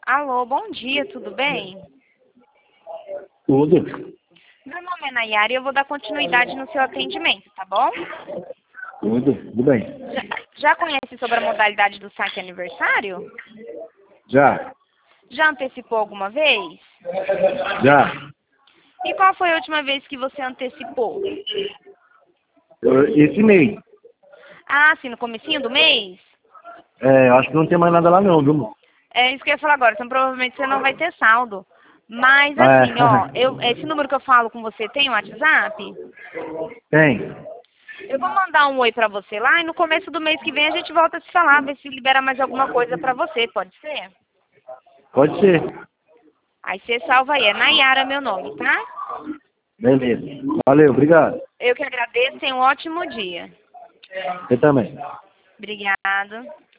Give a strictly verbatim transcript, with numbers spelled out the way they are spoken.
Alô, bom dia, tudo bem? Tudo. Meu nome é Nayara e eu vou dar continuidade no seu atendimento, tá bom? Tudo, tudo bem. Já, já conhece sobre a modalidade do saque aniversário? Já, Já antecipou alguma vez? já. E qual foi a última vez que você antecipou? Eu- Esse mês. Ah, sim, no comecinho do mês? É, eu acho que não tem mais nada lá não, viu? É isso que eu ia falar agora, então provavelmente você não vai ter saldo. Mas É. assim, ó, eu, esse número que eu falo com você tem o WhatsApp? Tem. Eu vou mandar um oi pra você lá e no começo do mês que vem a gente volta a se falar, ver se libera mais alguma coisa pra você, pode ser? Pode ser. Aí você salva aí, é Nayara meu nome, tá? Beleza. Valeu, obrigado. Eu que agradeço, tenha um ótimo dia. Você também. Obrigada.